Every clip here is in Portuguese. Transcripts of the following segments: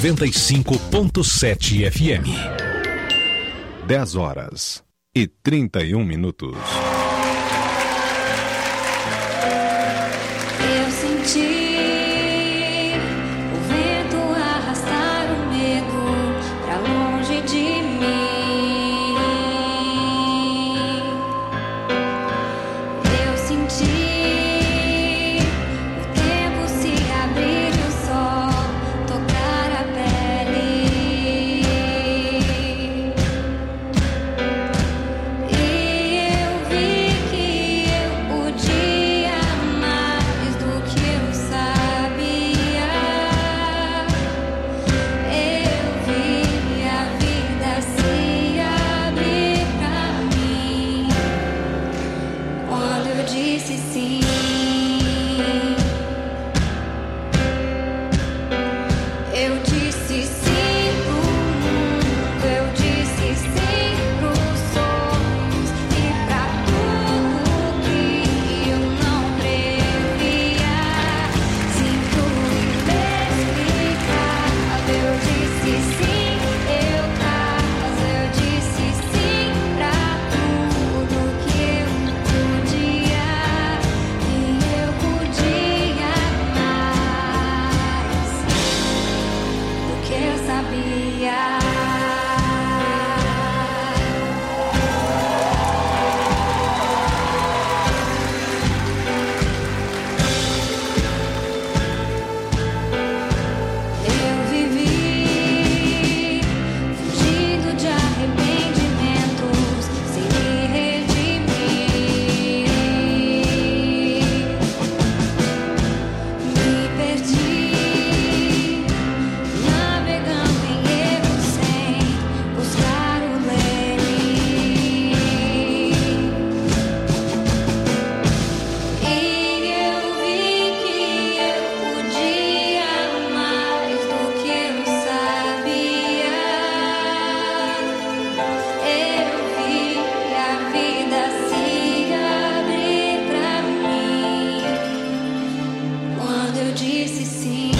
95.7 FM. 10h31. Eu senti o vento arrastar o medo pra longe de mim. Eu senti o tempo se abrir e o sol tocar a pele. E eu vi que eu podia mais do que eu sabia. Eu vi a vida se abrir pra mim quando eu disse sim. Eu disse sim pro mundo, eu disse sim pros sonhos e pra tudo que eu não previa. Sim pro inexplicável, eu disse sim, eu tava, eu disse sim pra tudo que eu podia e eu podia mais do que eu sabia. Eu vivi fugindo de arrependimentos sem me redimir. Me perdi navegando em erros sem buscar o leme. E eu vi que eu podia mais do que eu sabia. Eu vi a vida se abrir pra mim quando eu disse sim.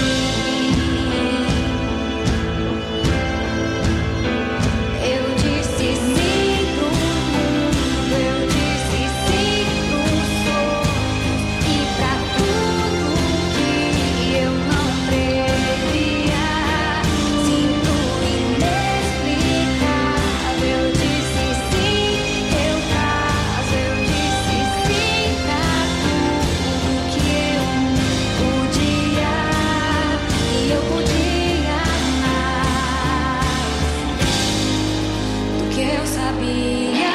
Eu disse sim pro mundo, eu disse sim pros sonhos e pra tudo que eu não previa. Sim pro inexplicável, eu disse sim, eu caso, eu disse sim pra tudo que eu podia e eu podia mais do que eu sabia.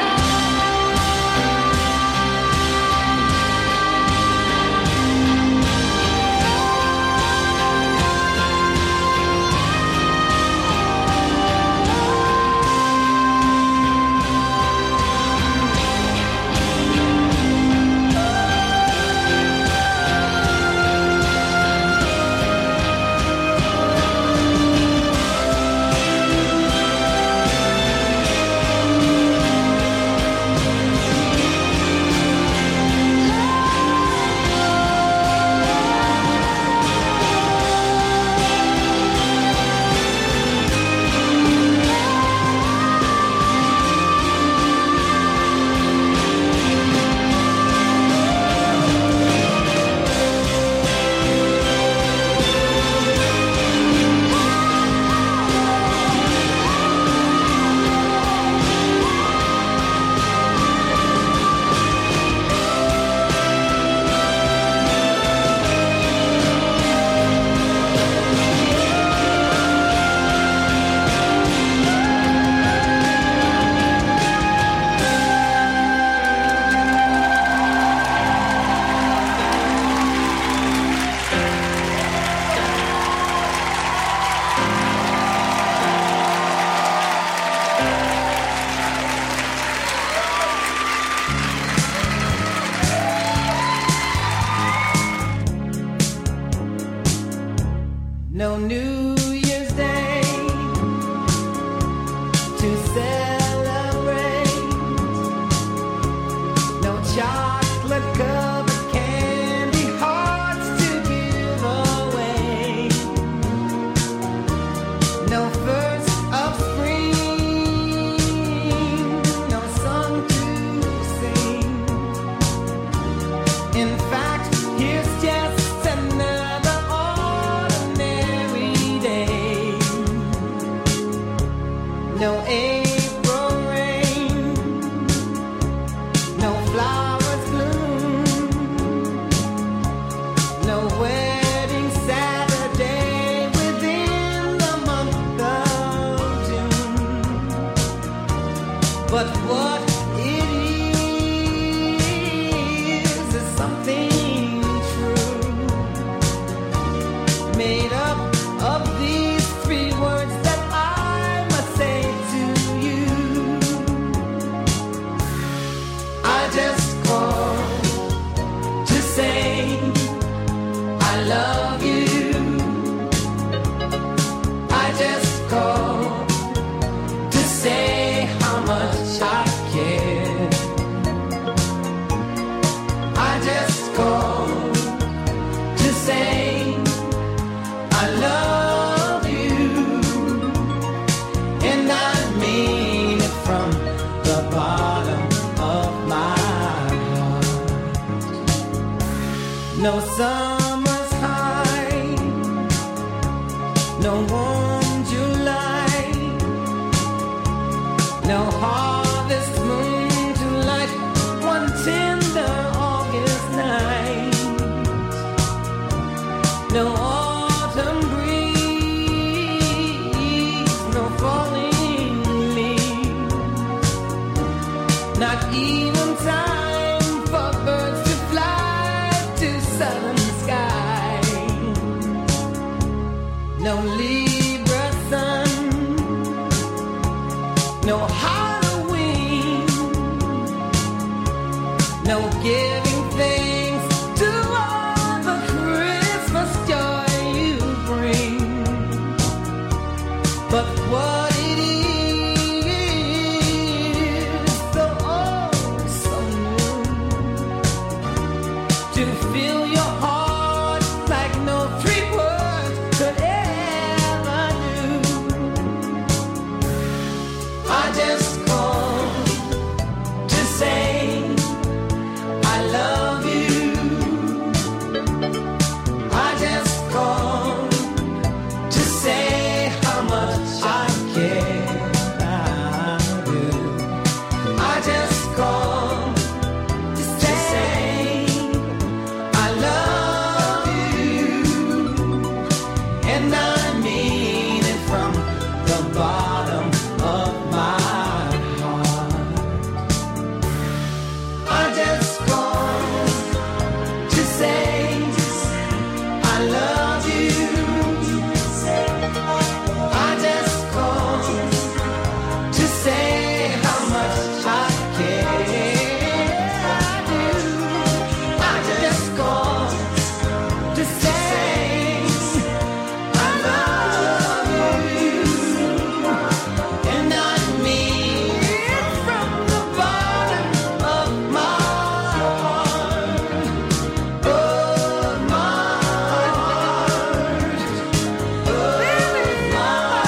No April rain, no flowers bloom, no wedding Saturday within the month of June. But what it is something true, made up of these three words that I must say to you. I just called to say I love you. I just called to say how much I care. I just called to say I love you, and I mean it from the bottom of my heart. No summer's high, no warm July, no harvest moon to light one tender August night, no autumn breeze, no falling leaves, not even time for birds to fly to southern sky, no Libra sun, no Halloween, no giving thanks to all the Christmas joy you bring. But what it is, so oh, so new, to fill your heart like no three words could ever do. I just called to say I love you. I just called to say how much I care. I do. I just called to say I love you, and I mean it from the bottom of my heart. I just called to say I love you. I just called to say how much I care. I do. I just called to say I love you, and I mean it from the bottom of my heart. Oh, my heart. Oh, my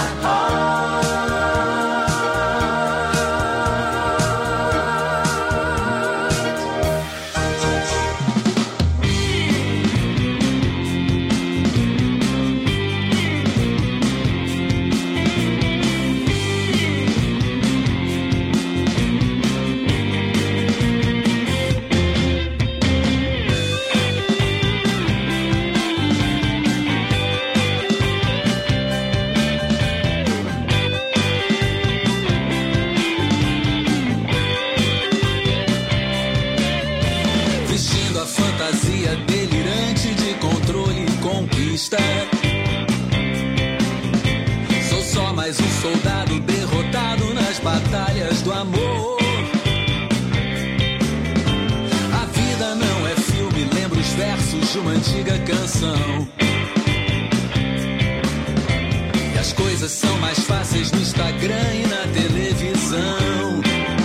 Vestindo a fantasia delirante de controle e conquista. Sou só mais um soldado derrotado nas batalhas do amor. A vida não é filme, lembra os versos de uma antiga canção. E as coisas são mais fáceis no Instagram e na televisão.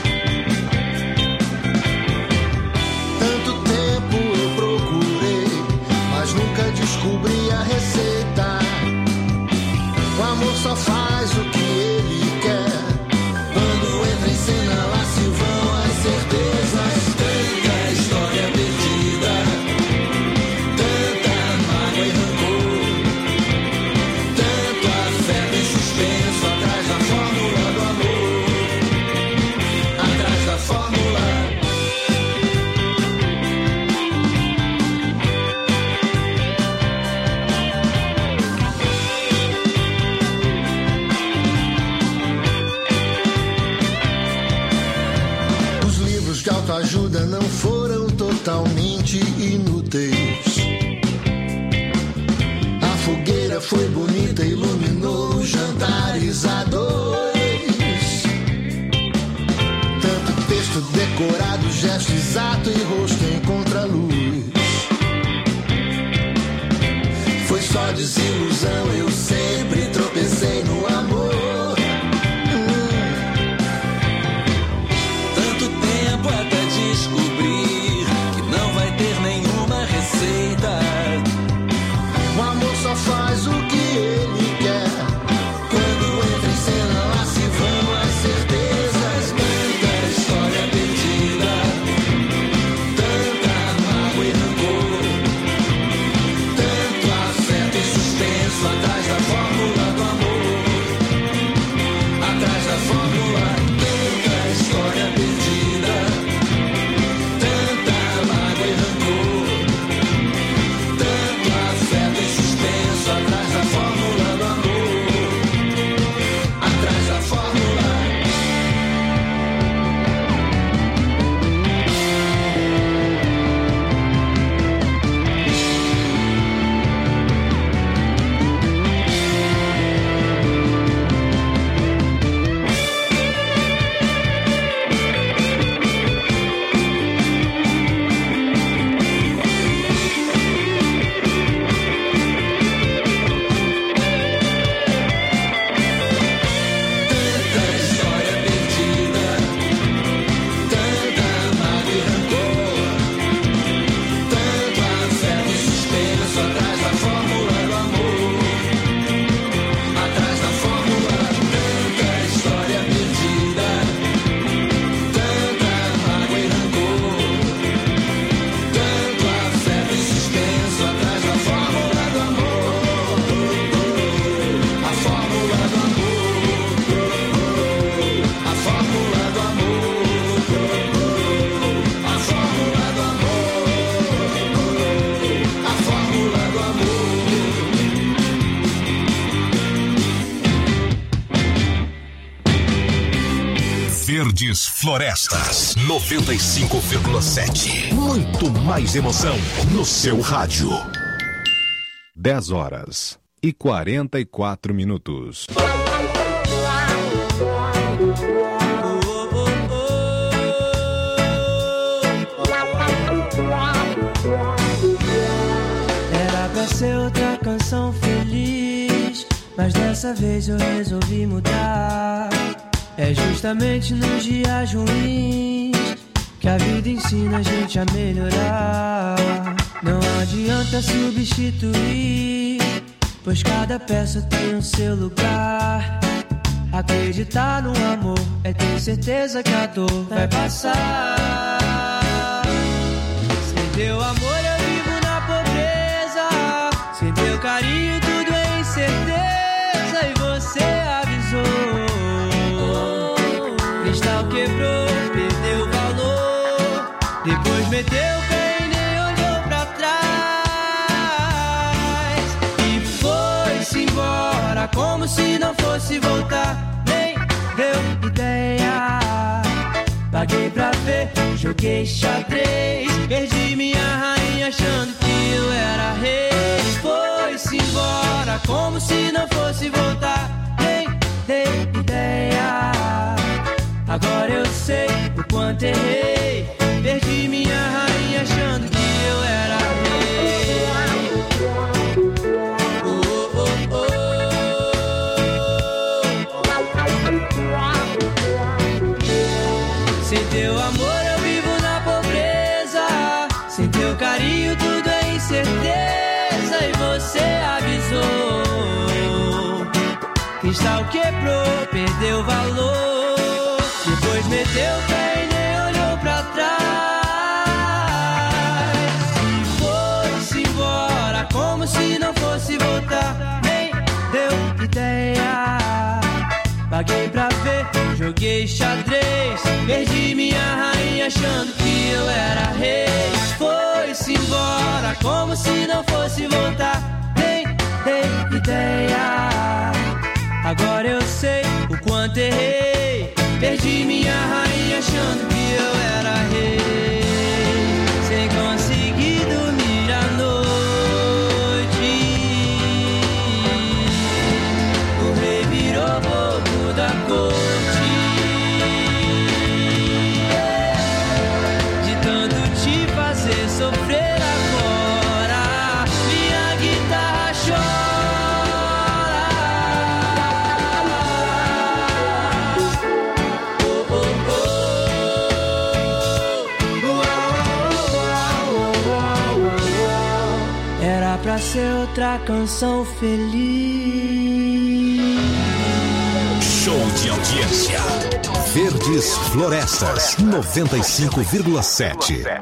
Tanto tempo eu procurei, mas nunca descobri a receita. O amor só faz o que ele quer. Quando entra em cena, lá se vão as certezas. Tanta história perdida, tanta mágoa e rancor, tanto afeto e suspenso atrás da fórmula do amor. ajuda não foram totalmente inúteis. A fogueira foi bonita, iluminou os jantares a dois. Tanto texto decorado, gesto exato e rosto em contraluz. Foi só desilusão, eu sempre tropecei no amor. Tanto tempo até descobrir que não vai ter nenhuma receita. O amor só faz o que ele quer. Quando entra em cena, lá se vão as certezas. Tanta história perdida, tanta mágoa e rancor, tanto afeto e suspenso atrás da fórmula do amor. Atrás da fórmula, tanta história perdida, tanta mágoa e rancor, tanto afeto e suspenso atrás da fórmula do amor. Atrás da fórmula. Tanta história perdida, tanta mágoa e rancor, tanto afeto e suspenso atrás da fórmula do amor. Atrás da fórmula, tanta história perdida, tanta mágoa e rancor, tanto afeto e suspenso atrás da fórmula do amor. A fórmula do amor. A fórmula do amor. A fórmula do amor. A fórmula do amor. Verdes Florestas 95,7. Muito mais emoção no seu rádio. 10h44. Era pra ser outra canção feliz, mas dessa vez eu resolvi mudar. É justamente nos dias ruins que a vida ensina a gente a melhorar. Não adianta substituir, pois cada peça tem o seu lugar. Acreditar no amor é ter certeza que a dor vai passar. Sem teu amor eu vivo na pobreza, sem teu carinho tudo é incerteza. E você avisou, cristal quebrou, perdeu o valor. Depois meteu o pé e nem olhou pra trás. E foi-se embora como se não fosse voltar. Nem deu ideia, paguei pra ver, joguei xadrez. Perdi minha rainha achando que eu era rei. Foi-se embora como se não fosse voltar. Nem dei ideia, agora eu sei o quanto errei. Perdi minha rainha achando que eu era rei. Sem teu amor eu vivo na pobreza, sem teu carinho tudo é incerteza. E você avisou, cristal quebrou, perdeu o valor. Depois meteu o pé e nem olhou pra trás. E foi-se embora como se não fosse voltar. Nem deu ideia, paguei pra ver, joguei xadrez. Perdi minha rainha achando que eu era rei. Foi-se embora como se não fosse voltar. Nem dei ideia, agora eu sei o quanto errei. Perdi minha rainha achando que eu era rei. ser outra canção feliz. Show de audiência. Verdes Florestas 95,7.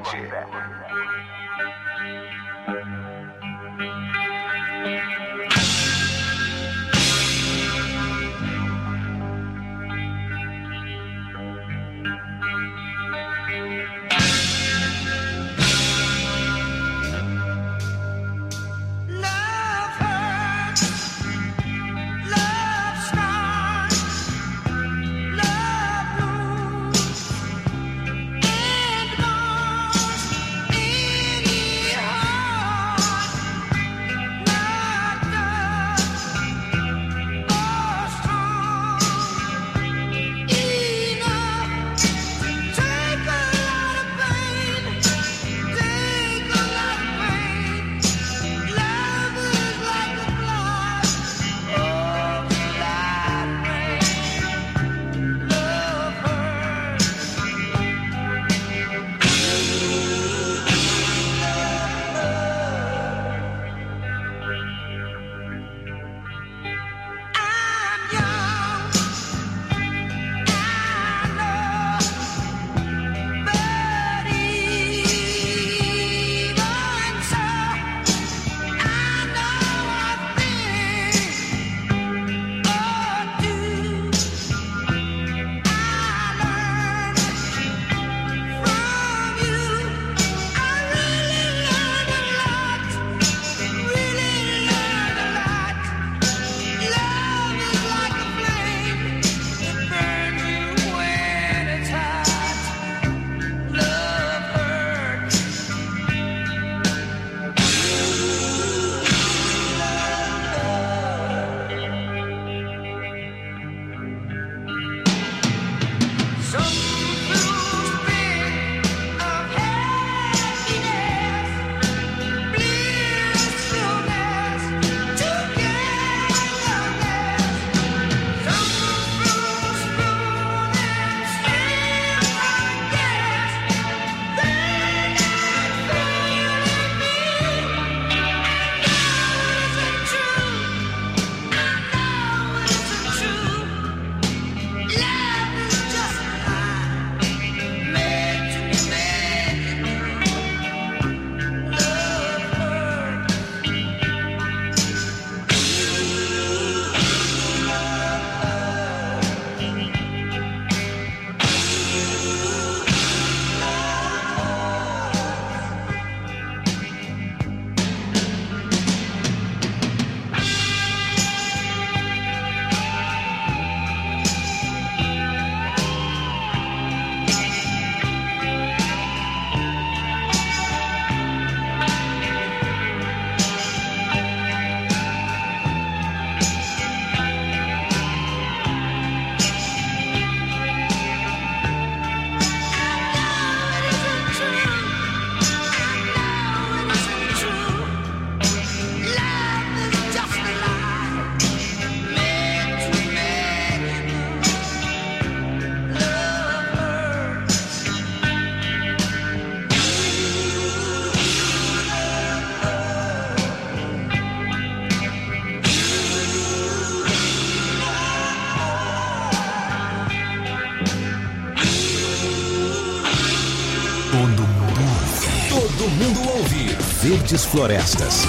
Todo mundo ouve. Verdes Florestas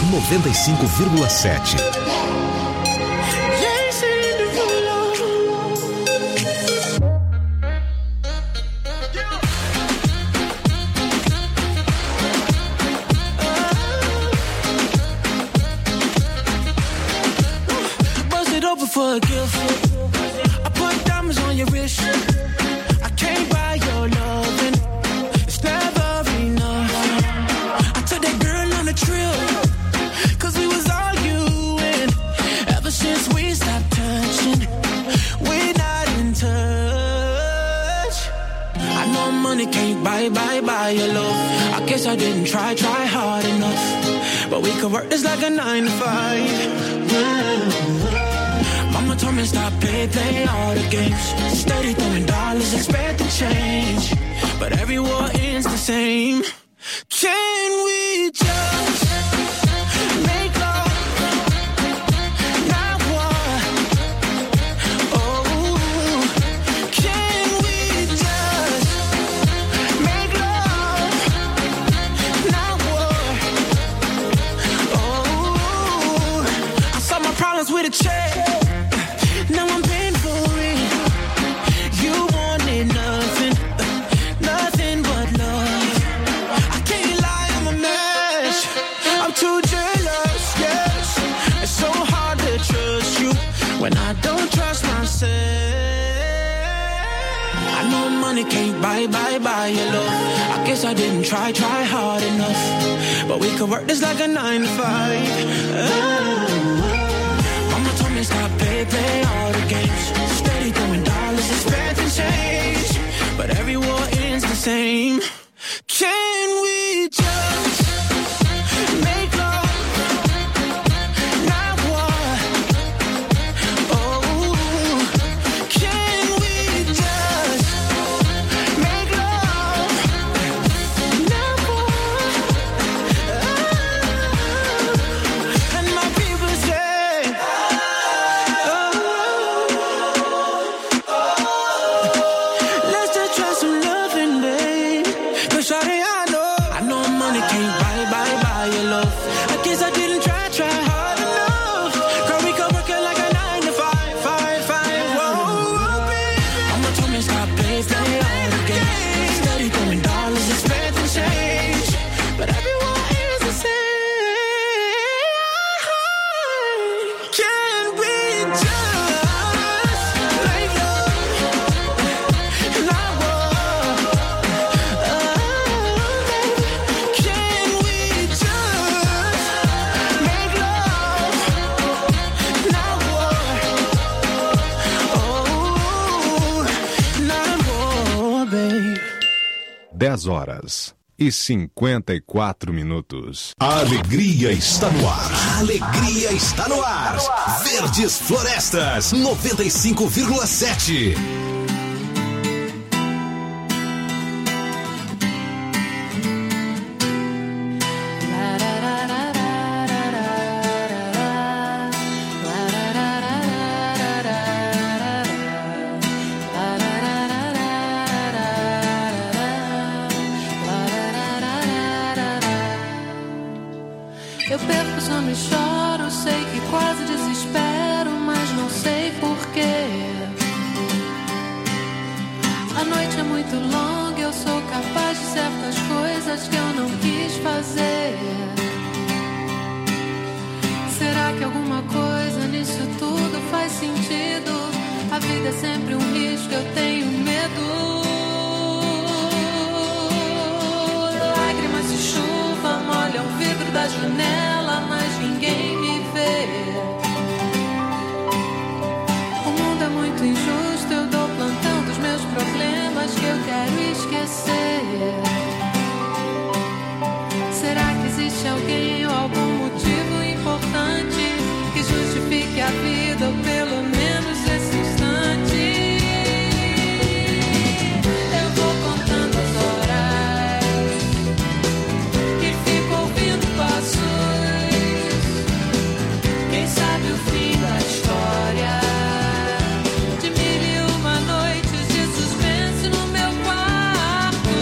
95,7. For a gift, I put diamonds on your wrist. I can't buy your loving, it's never enough. I took that girl on a trip, 'cause we was arguing. Ever since we stopped touching, we're not in touch. I know money can't buy your love. I guess I didn't try hard enough. But we could work this like a 9 to 5. Mama told me stop play all the games. Steady throwing dollars, expect to change. But every war ends the same. Can we just make love? I know money can't buy your love. I guess I didn't try hard enough. But we could work this like a 9 to 5. Mama told me stop, play all the games. Steady throwing dollars, expecting change. But every war ends the same. Can we just make love, not war? Oh, can we just make love, not war? Oh, and my people say, let's just try some loving, babe. 'Cause shawty, I know money can't buy your love. I guess I didn't try hard enough. Girl, we could work it like a 9 to 5. Whoa, baby. Mama told me stop, play all the games. Steady throwing dollars, expecting change. But everyone is the same. Can we just make love, not war? Can we just make love, not war? Oh, not war, babe. 10h54. A alegria está no ar. A alegria está no ar. Verdes Florestas 95,7. Eu perco, sono e choro, sei que quase desespero, mas não sei porquê. A noite é muito longa, eu sou capaz de certas coisas que eu não quis fazer. Será que alguma coisa nisso tudo faz sentido? A vida é sempre um risco, eu tenho medo. Lágrimas de chuva molham o vidro da janela, mas ninguém me vê. O mundo é muito injusto, eu dou plantão dos meus problemas que eu quero esquecer. Será que existe alguém ou algum motivo importante que justifique a vida ou pelo menos esse instante? Eu vou contando as horas e fico ouvindo passos. Quem sabe o fim da história de 1001 noites de suspense no meu quarto.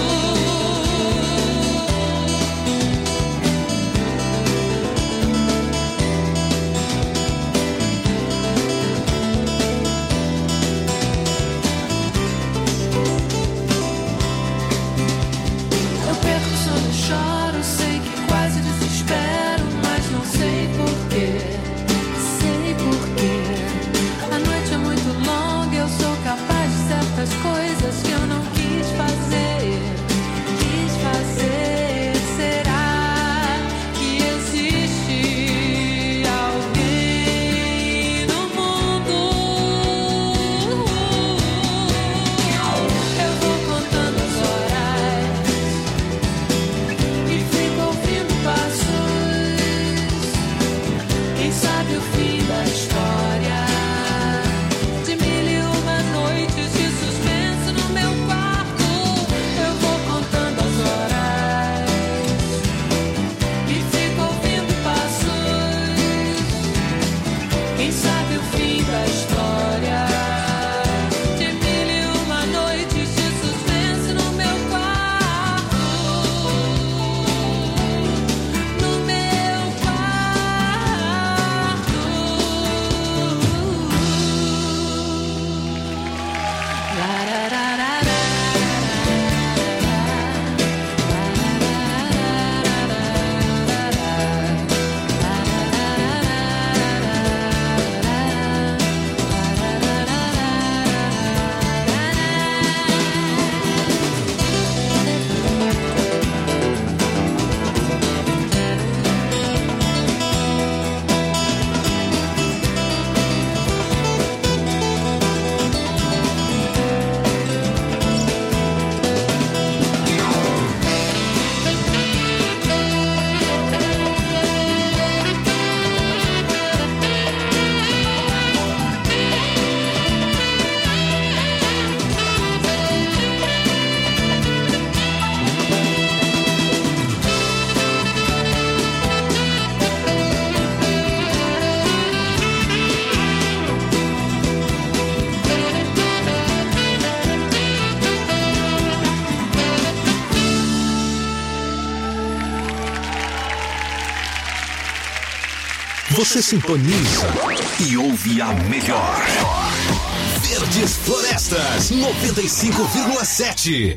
você sintoniza e ouve a melhor. Verdes Florestas 95,7.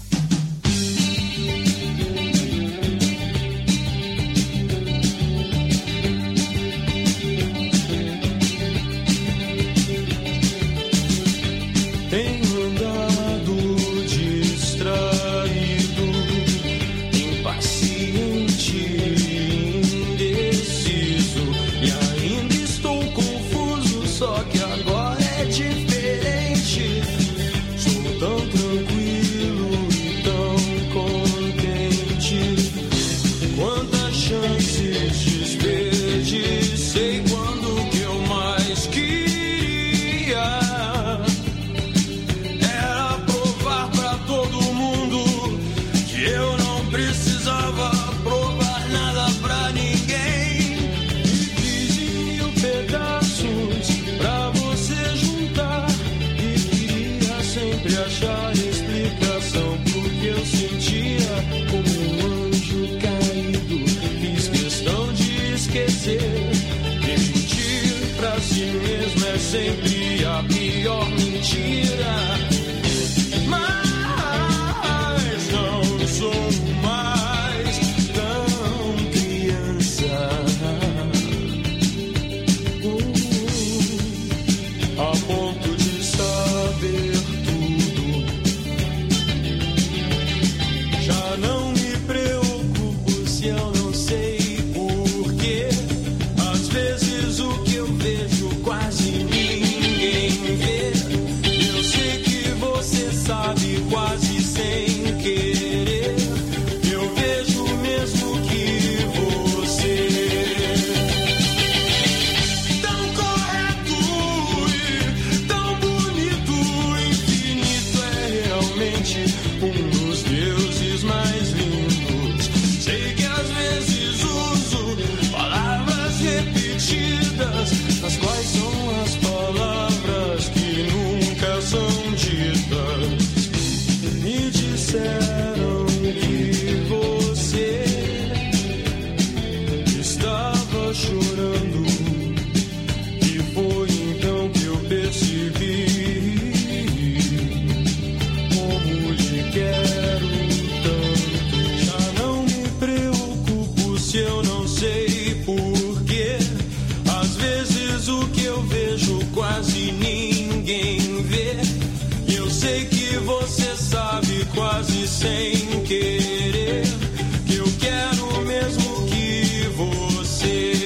Sempre a pior mentira, mas não sou mais tão criança, a ponto de saber tudo. Já não me preocupo se eu não sei porquê. Às vezes o que eu vejo quase quase sem querer, eu vejo o mesmo que você. Tão correto e tão bonito, infinito é realmente um dos deuses mais lindos. Sei que às vezes uso palavras repetidas, as quais são as palavras que nunca são ditas. Me disseram que você estava chorando, e foi então que eu percebi como lhe quero tanto. Já não me preocupo se eu não sei porquê. Às vezes o que eu vejo quase ninguém vê. Eu sei que você sabe quase sem querer que eu quero o mesmo que você.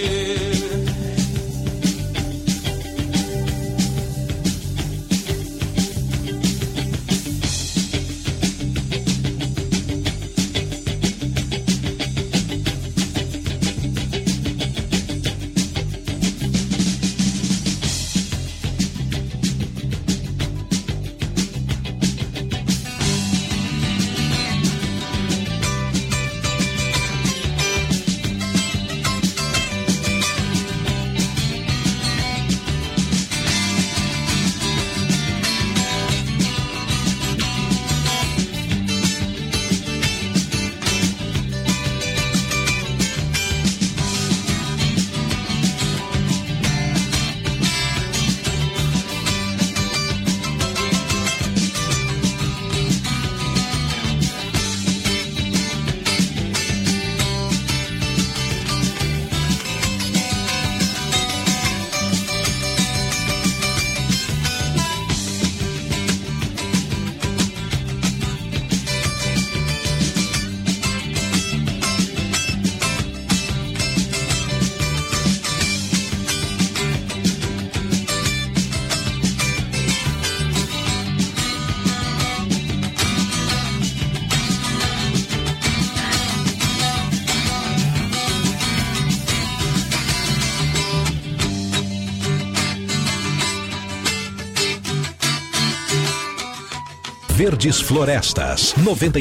Verdes Florestas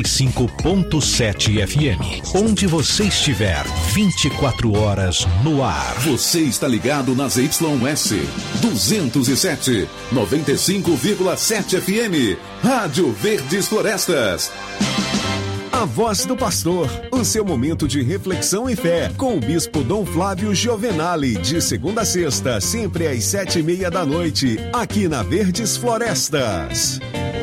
95,7 FM. Onde você estiver, 24 horas no ar. Você está ligado nas YS 207, 95,7 FM. Rádio Verdes Florestas. A Voz do Pastor, o seu momento de reflexão e fé, com o Bispo Dom Flávio Giovenali, de segunda a sexta, sempre às 7:30 da noite, aqui na Verdes Florestas.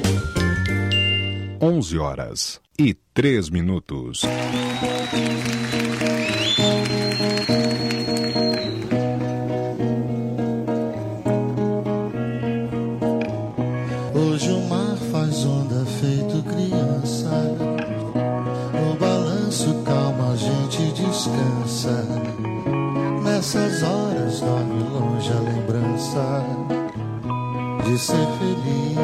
11h03. Hoje o mar faz onda feito criança. No balanço calma a gente descansa. Nessas horas dorme longe a lembrança de ser feliz.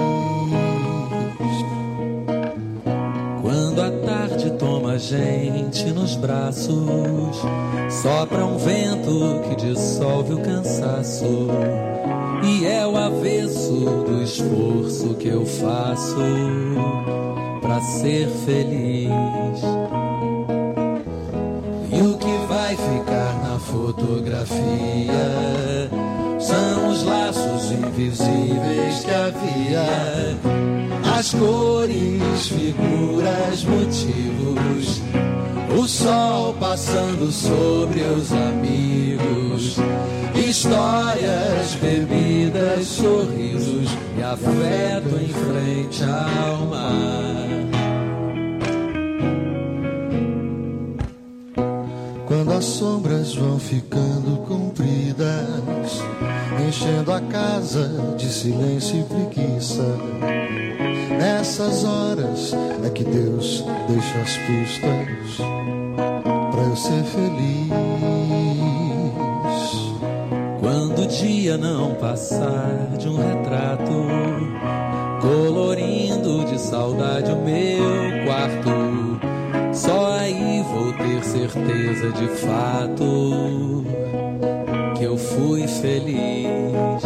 Quando a tarde toma a gente nos braços, sopra um vento que dissolve o cansaço. E é o avesso do esforço que eu faço pra ser feliz. E o que vai ficar na fotografia são os laços invisíveis que havia, as cores, figuras, motivos, o sol passando sobre os amigos, histórias, bebidas, sorrisos e afeto em frente ao mar. Quando as sombras vão ficando compridas, enchendo a casa de silêncio e preguiça, nessas horas é que Deus deixa as pistas pra eu ser feliz. Quando o dia não passar de um retrato, colorindo de saudade o meu quarto, só aí vou ter certeza de fato que eu fui feliz.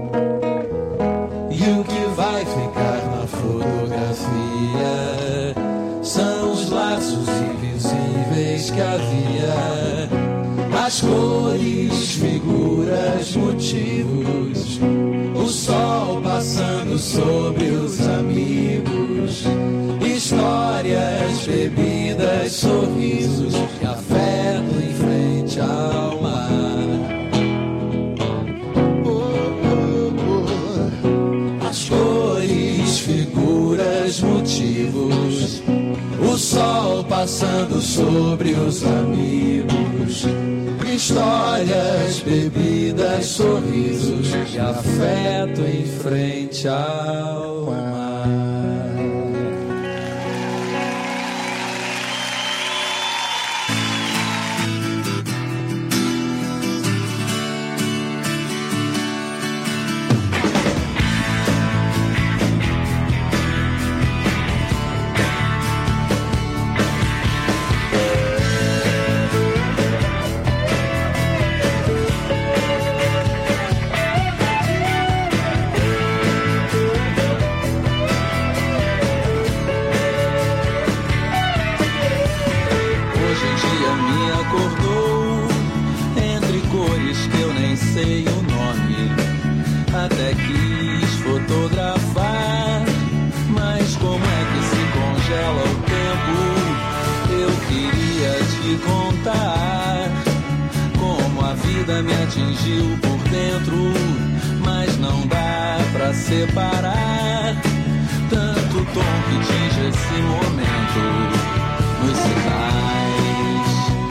E o que vai ficar na fotografia são os laços invisíveis que havia, as cores, figuras, motivos, o sol passando sobre os amigos, histórias, bebidas, sorrisos e afeto em frente ao mar. As cores, figuras, motivos, o sol passando sobre os amigos, histórias, bebidas, sorrisos e afeto em frente ao mar. Sei o nome, até quis fotografar, mas como é que se congela o tempo? Eu queria te contar como a vida me atingiu por dentro, mas não dá pra separar tanto tom que diz esse momento nos sinais,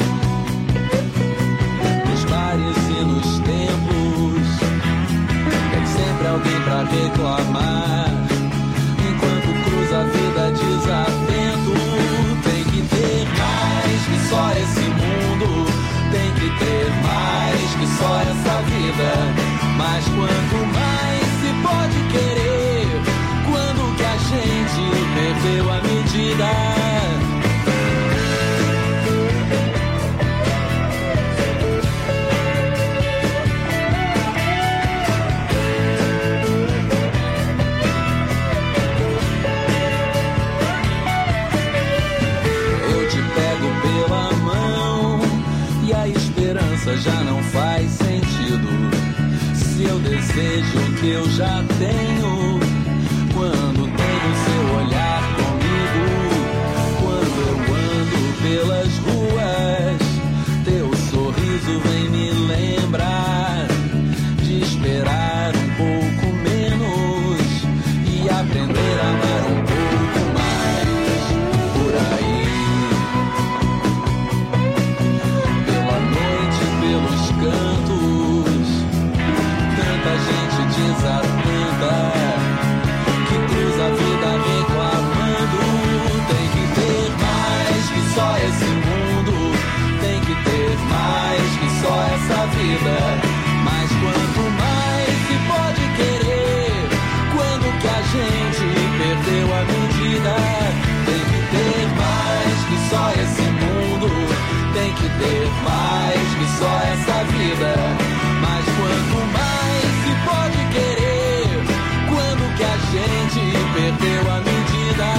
nos bares e nos templos. Tem sempre alguém pra reclamar, enquanto cruza a vida desatento. Tem que ter mais que só esse mundo, tem que ter mais que só essa vida. Mas quanto mais se pode querer, quando que a gente perdeu a medida? Já não faz sentido se eu desejo o que eu já tenho. Quando tenho seu olhar comigo, quando eu gente perdeu a medida.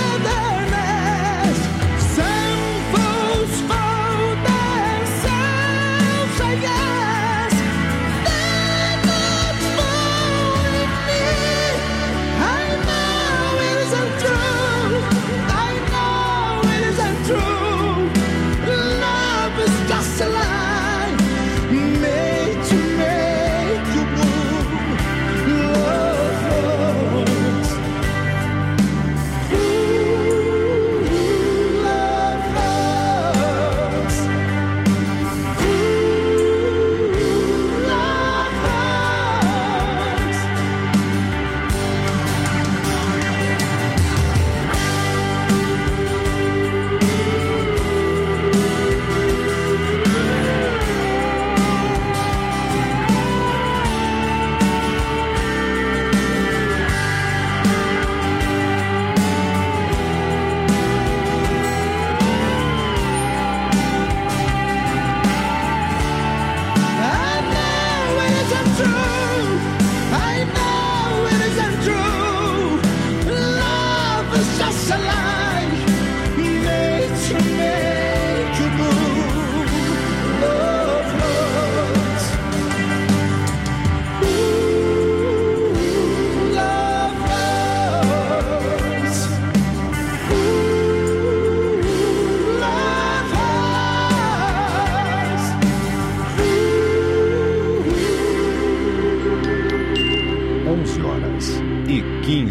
Togetherness, some fools found themselves.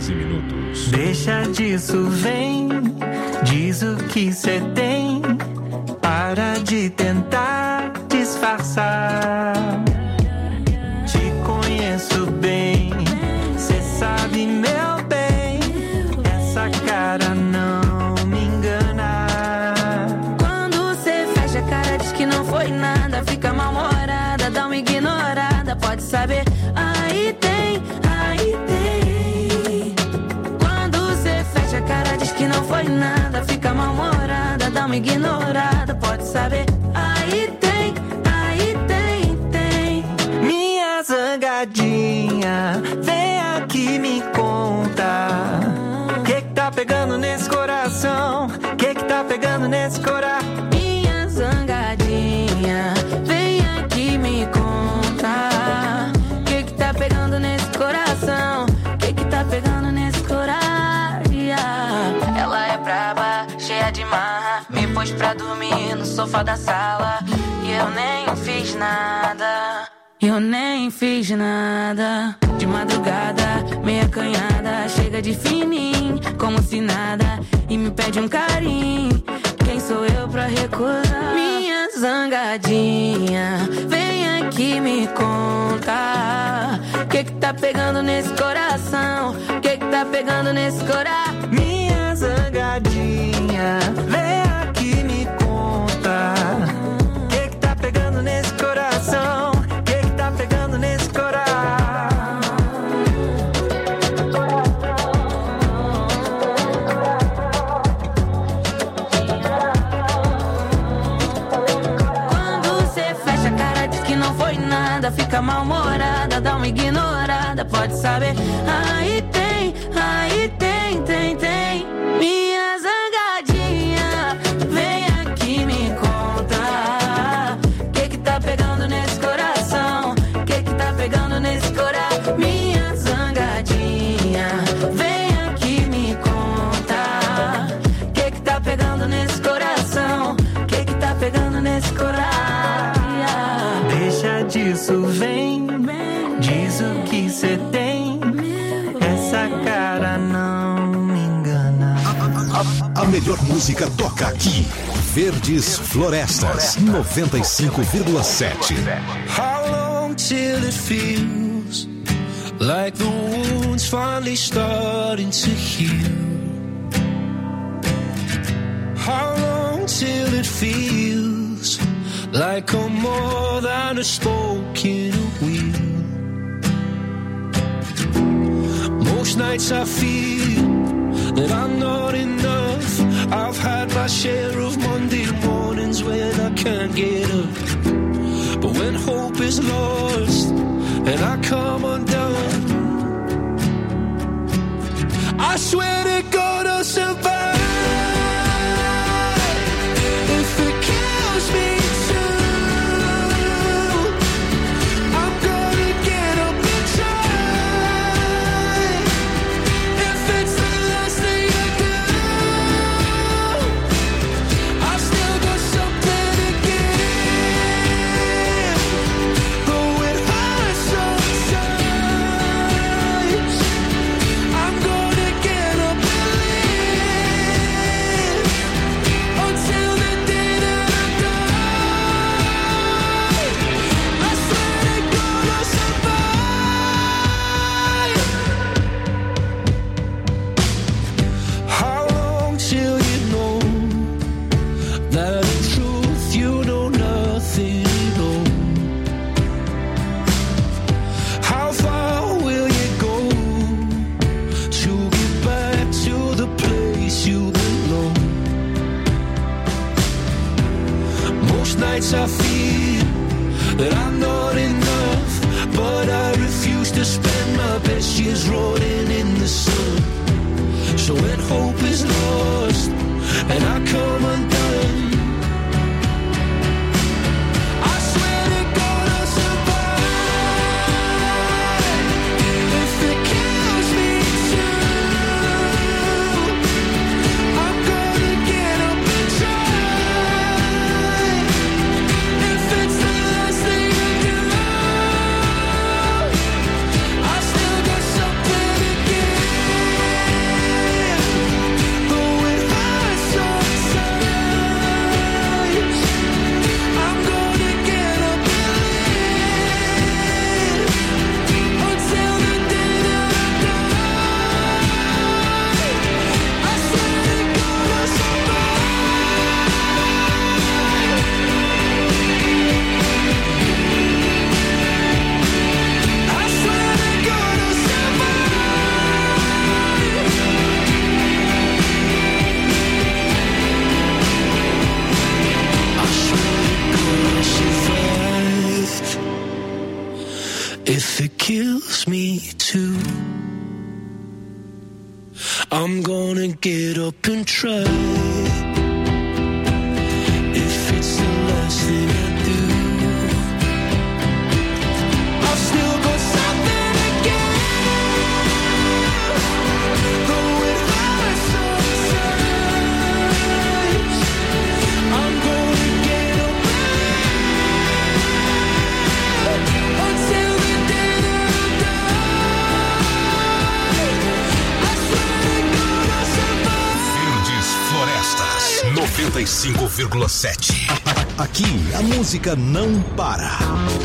15 minutos. Deixa disso, vem, diz o que cê tem, para de tentar disfarçar. Te conheço bem, cê sabe, meu bem, essa cara não me engana. Quando cê fecha a cara, diz que não foi nada, fica mal-humorada, dá uma ignorada, pode saber, aí tem, aí tem. Quando cê fecha a cara, diz que não foi nada, fica mal-humorada, dá uma ignorada, pode saber, aí tem, tem. Minha zangadinha, vem aqui me conta, que tá pegando nesse coração, que tá pegando nesse coração. Minha zangadinha, vem aqui me conta, que tá pegando nesse coração, que tá pegando nesse coração. Ela é braba, cheia de marra, me pôs pra dormir no sofá da sala, e eu nem fiz nada. Eu nem fiz nada. De madrugada, meia acanhada, chega de fininho, como se nada, e me pede um carinho. Quem sou eu pra recusar? Minha zangadinha, vem aqui me conta, que tá pegando nesse coração, que tá pegando nesse coração. Minha zangadinha, vem aqui me conta, que tá pegando nesse coração, que tá pegando nesse coração. Quando cê fecha a cara, diz que não foi nada, fica mal-humorada, dá uma ignorada, pode saber, aí tem, tem. Minha zangadinha, vem aqui me conta, que tá pegando nesse coração, que tá pegando nesse coração. Minha zangadinha, vem aqui me conta, que tá pegando nesse coração, que tá pegando nesse coração. Deixa disso, vem, diz o que cê tem, essa cara não me engana. A melhor música toca aqui. Verdes Florestas 95,7. How long till it feels like the wound's finally starting to heal? How long till it feels like I'm more than a spoke in a wheel? Most nights I feel that I'm not enough. I've had my share of Monday mornings when I can't get up. But when hope is lost and I come undone, I swear to God I'll survive. If it kills me too, I'm gonna get up and try. If it's the last thing I do, I've still got something to give. Though it hurts sometimes, I'm gonna get up and live until the day that I die. I swear to God I'll survive. How long till you know that in truth you know nothing at all? How far will you go to get back to the place you belong? Most nights I feel that I'm not enough, but I refuse to spend my best years rotting in the sun. So when hope is lost and I come undone, I swear to God I'll survive. If it kills me too, I'm gonna get up and try. If it's the last thing I do, I've still got something to give. that kills me too. I'm gonna get up and try. If it's the last thing I do, I've still got something to give. Though it hurts sometimes, I'm gonna get up until the day that I die. I swear to God I'll survive. Verdes Florestas 95,7. Aqui a música não para.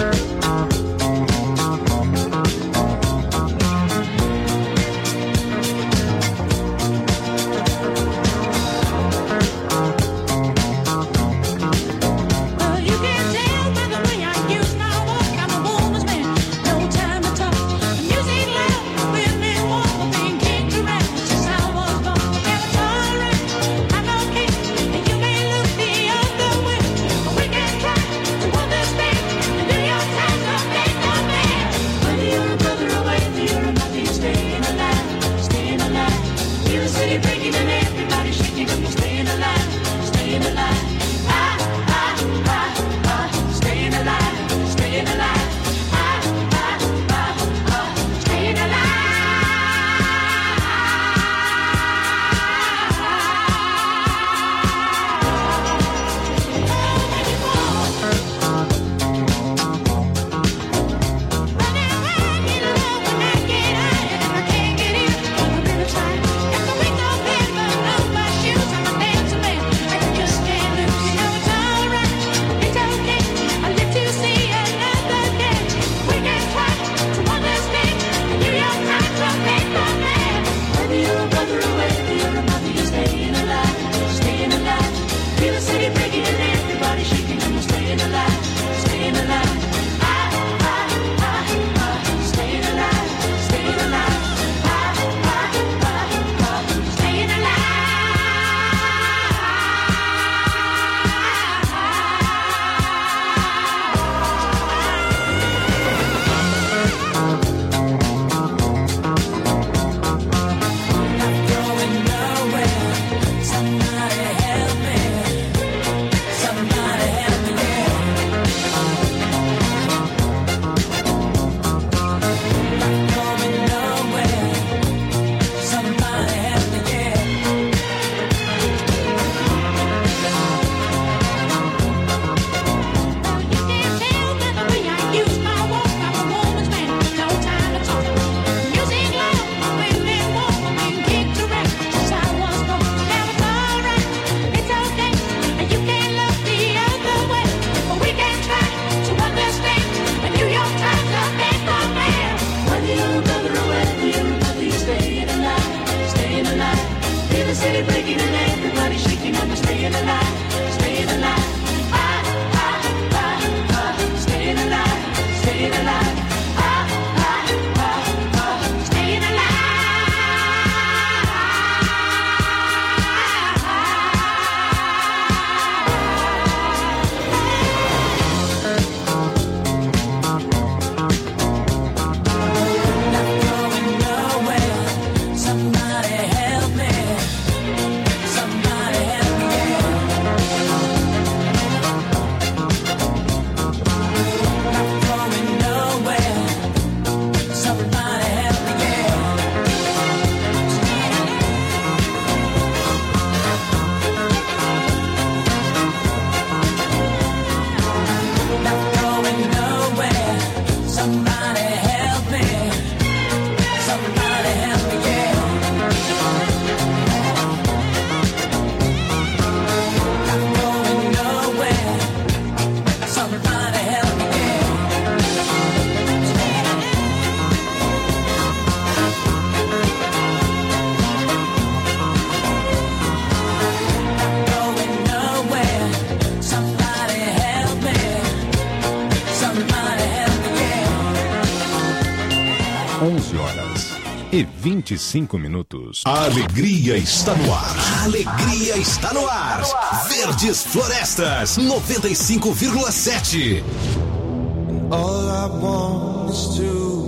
E 25 minutos. A alegria está no ar. A alegria está no ar. Verdes Florestas 95,7. All I want is to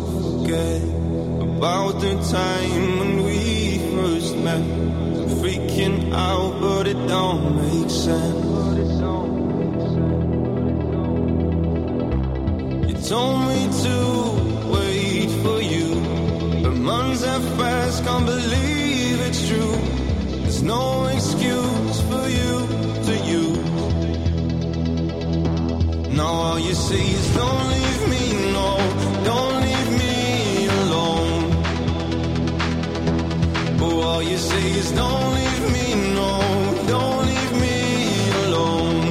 forget about the time when we first met. I'm freaking out, but it don't make sense. You told me to wait for you, but months have passed, can't believe it's true. There's no excuse for you to use. Now all you say is don't leave me, no, don't leave me alone. Oh, all you say is don't leave me, no, don't leave me alone.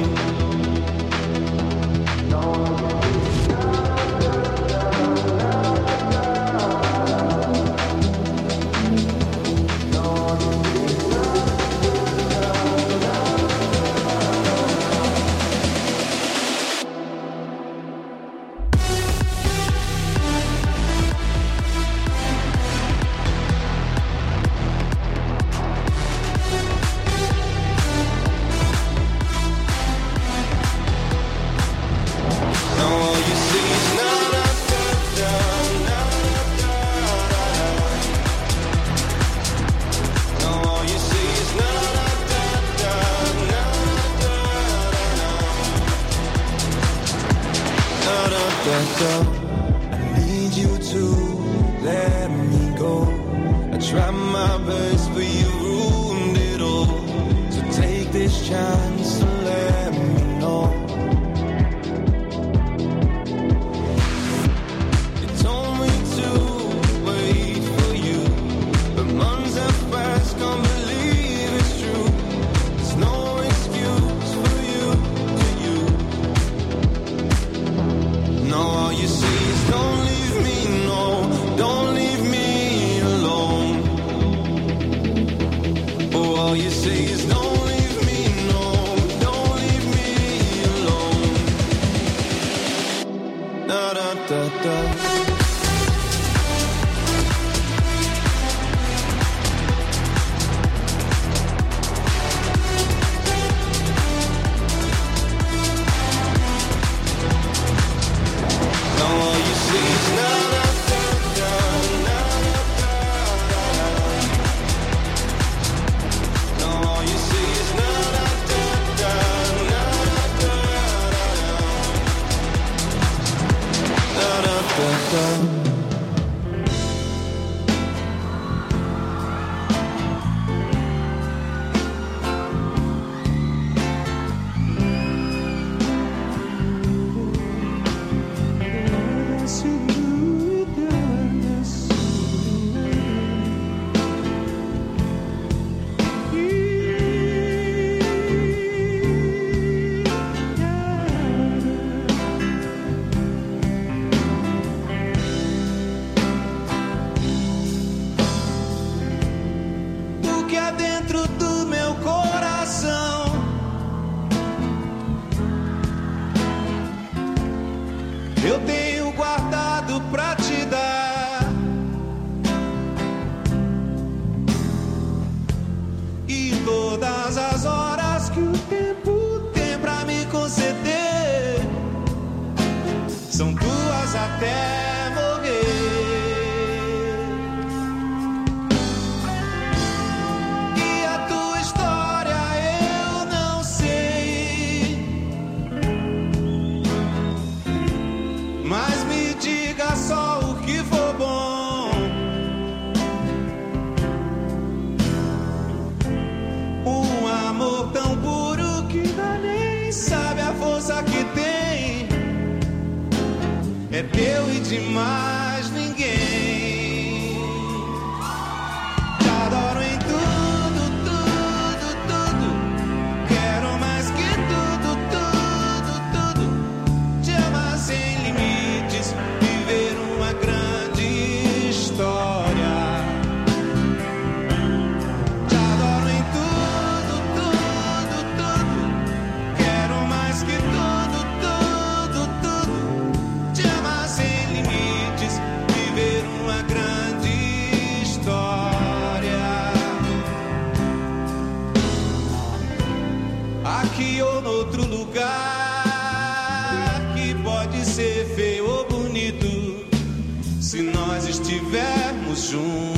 I need you to let me go. I tried my best, but you ruined it all. So take this chance to let me know. You told me to wait for you, but months have passed, can't believe it's true. There's no excuse for you to use. Now all you say is don't leave me, no, don't leave me alone. Oh, all you say is don't leave me, no, don't leave me alone. Da da da da. Eu tenho guardado pra te dar, e todas as horas que o tempo tem pra me conceder são tuas até morrer. E a tua história eu não sei, mas me diga só o que for bom. Um amor tão puro que ainda nem sabe a força que tem, é teu e de mais ninguém. Te adoro em tudo, tudo, tudo. Quero mais que tudo, tudo, tudo. Te amar sem limites, viver uma grande história. Te adoro em tudo, tudo, tudo. Quero mais que tudo, tudo, tudo. Te amar sem limites, viver uma grande história. Aqui ou noutro lugar, que pode ser feio ou bonito, se nós juntos.